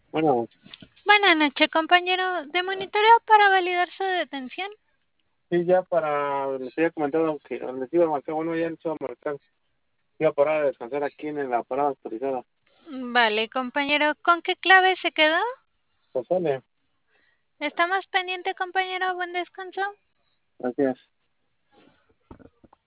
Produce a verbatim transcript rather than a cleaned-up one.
Bueno, Buenas noches, compañero de monitoreo para validar su detención. sí, ya para, les había comentado que les iba a marcar, bueno, ya les iba a marcar, iba a parar a descansar aquí en la parada autorizada. Vale, compañero, ¿con qué clave se quedó? Pues sale, ¿Está más pendiente, compañero? Buen descanso. gracias.